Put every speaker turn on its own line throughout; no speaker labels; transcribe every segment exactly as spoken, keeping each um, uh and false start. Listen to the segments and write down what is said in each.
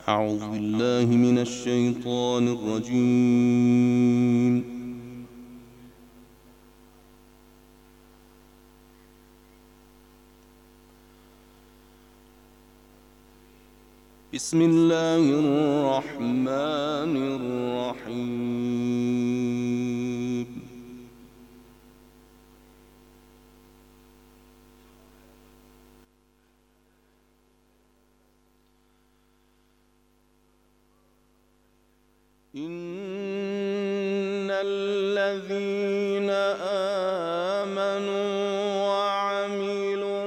أعوذ بالله من الشيطان الرجيم. بسم الله الرحمن الرحيم. إن الذين آمنوا وعملوا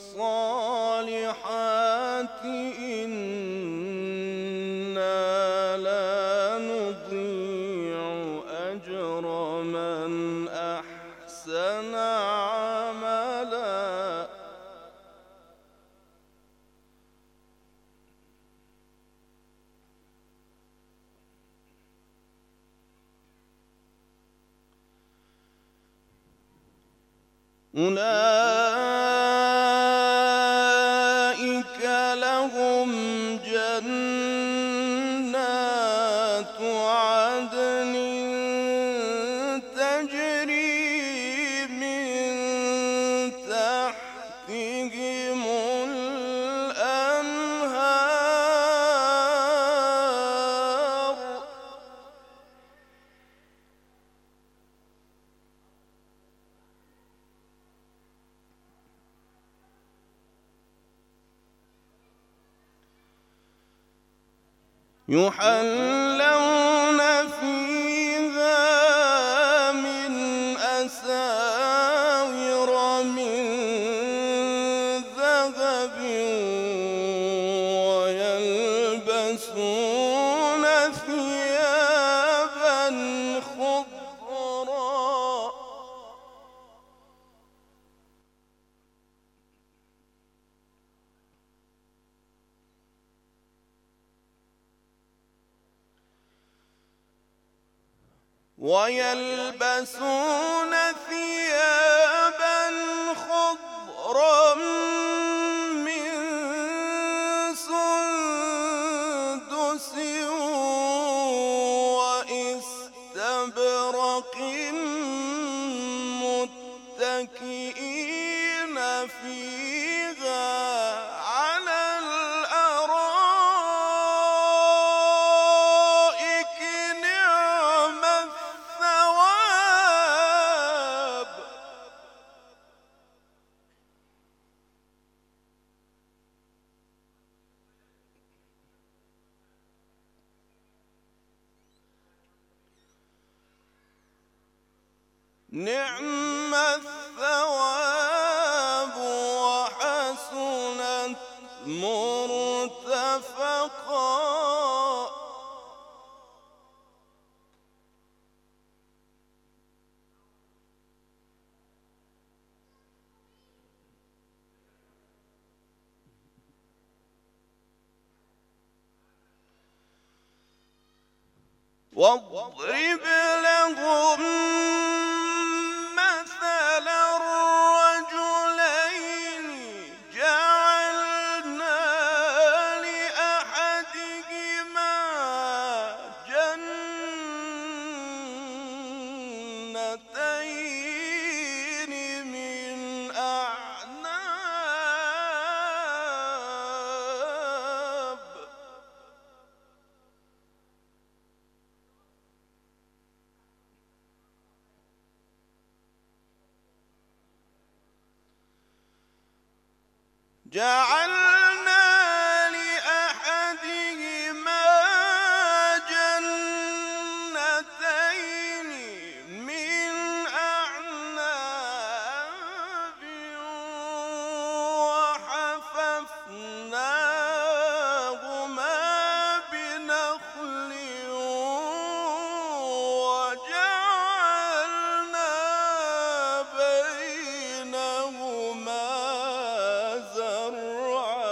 الصالحات إنا لا نضيع أجر من أحسن عملا. أولئك لهم جنات عدن تجري من تحتهم الأنهار يحلون فيها من أساور من ذهب ويلبسون ثيابا خضرا ويلبسون ثيابا خضرا من سندس وإستبرق متكئين فيها على الأرائك نعم الثواب. نعم الثواب وحسنت مرتفقا. واضرب لهم مثل الرجلين جعلنا لأحدهما جنتين من أعناب جعلنا لأحدهما جنتين من أعناب وحففناهما بنخل وجعلنا بينهما زرعا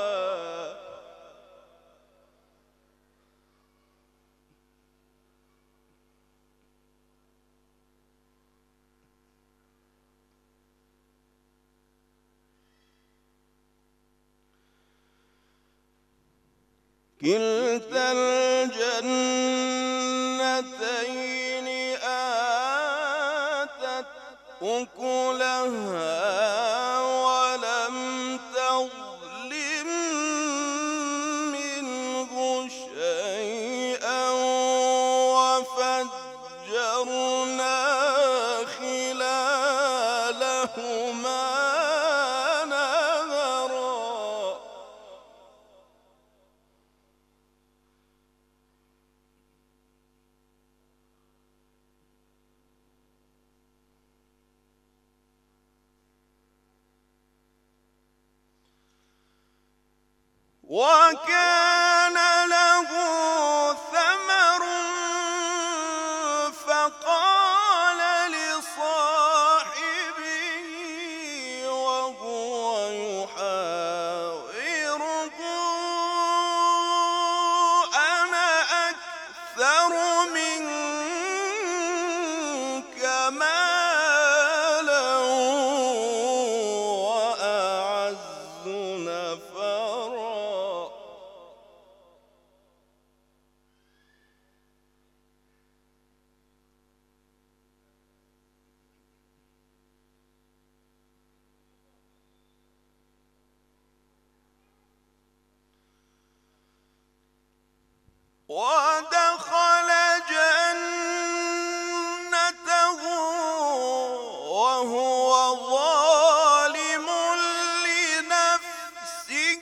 كلتا الجنتين آتت أكلها ولم تظلم منه شيئا وفجرنا خلالهما نهرا. وكان له ثمر فقال لصاحبه وهو يحاوره أنا أكثر منك مالا وأعز نفرا. ودخل جنته وهو ظالم لنفسه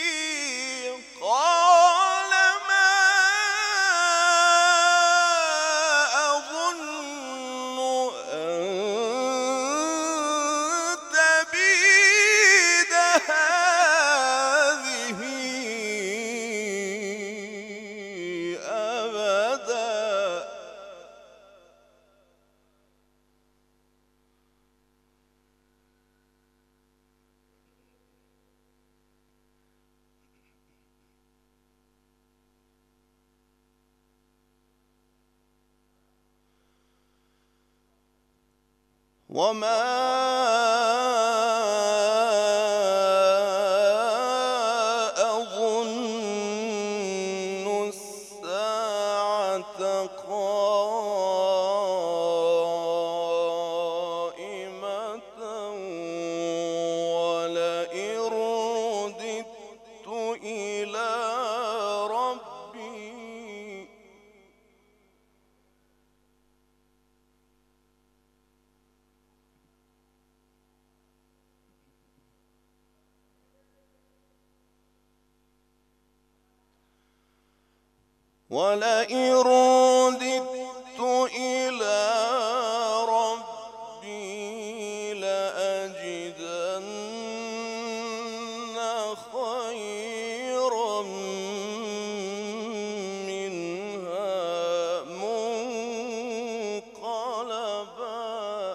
قال ما أظن أن تبيد هذه أبدا. وما أظن الساعة قائمة ولئن رددت إلى ربي ولئن رددت إلى ربي لأجدن خيرا منها منقلبا.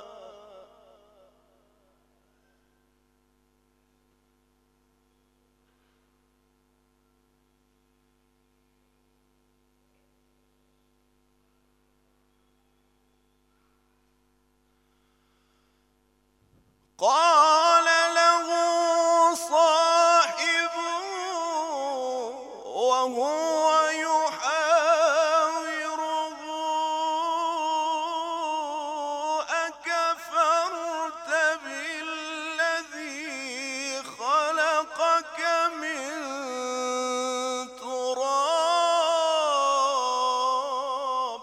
قال له صاحبه وهو يحاوره أكفرت بالذي خلقك من تراب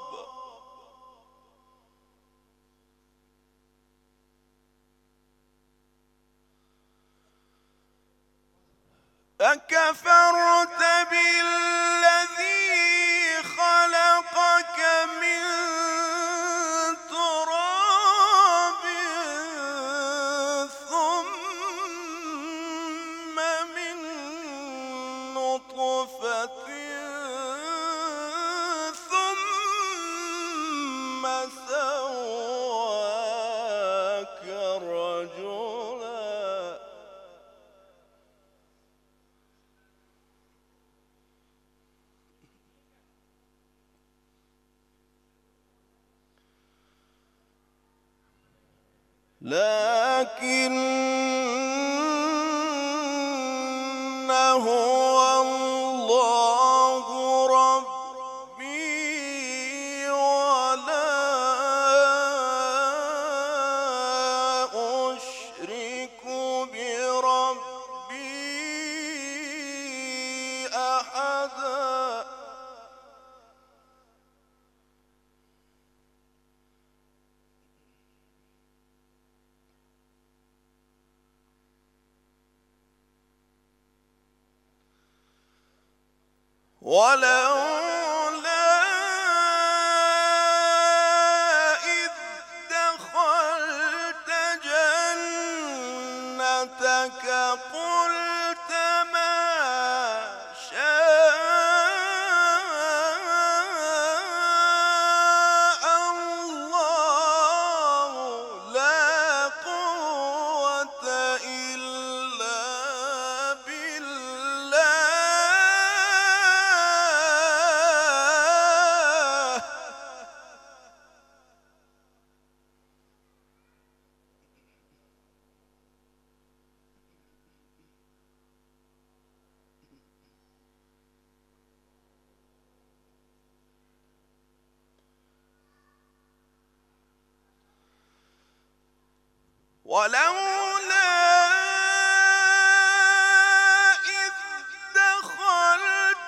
أكفرت بالذي خلقك من تراب ثم من نطفة ثم سواك رجلا. لكن هو الله ولولا إذ دخلت جنتك قلت ما شاء الله لا قوة إلا بالله. ولولا إذ دخلت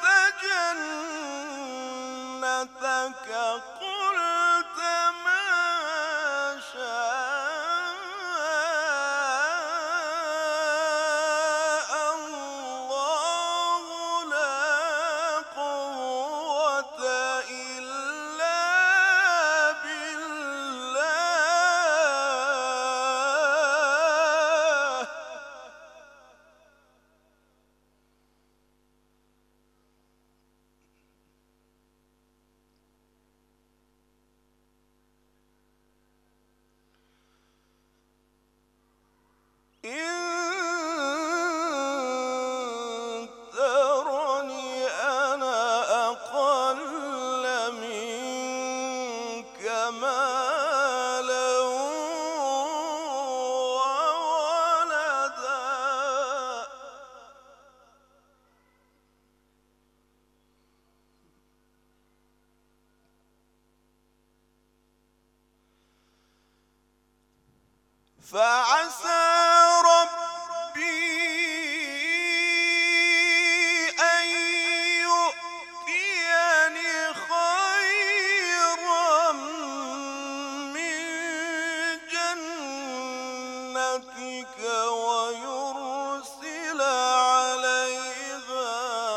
جنتك قلت ما شاء الله لا قوة إلا بالله. إن ترني أنا أقل منك مالا وولدا فعسى ربي أن يؤتيني خيرا من جنتك ويرسل عليها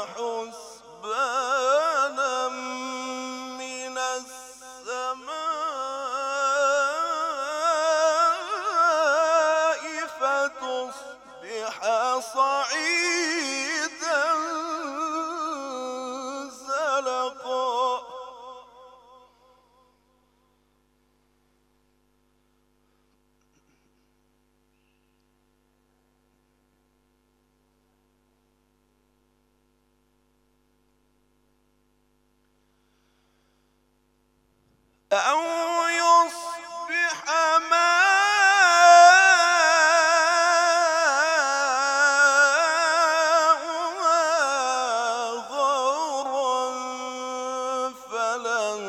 حسبانا من السماء فتصبح صعيدا زلقا. أو يصبح ماؤها غورا فلن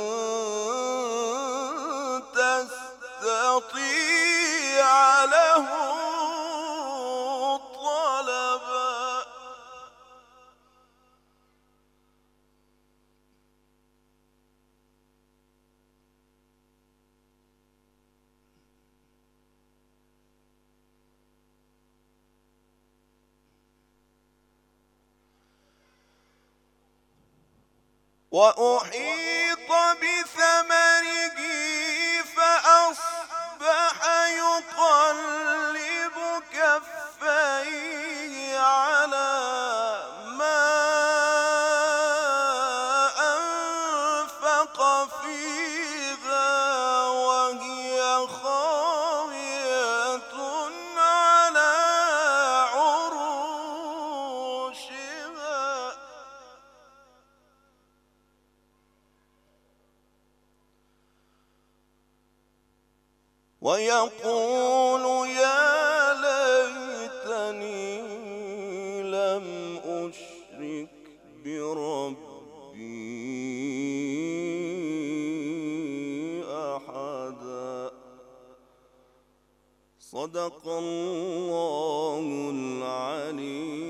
تستطيع له طلبا. وأحيط بثمره فأصبح يقلب كفيه على ما أنفق فيها وهي خاوية على عروشها. ويقول يا ليتني لم أشرك بربي أحدا. صدق الله العليم.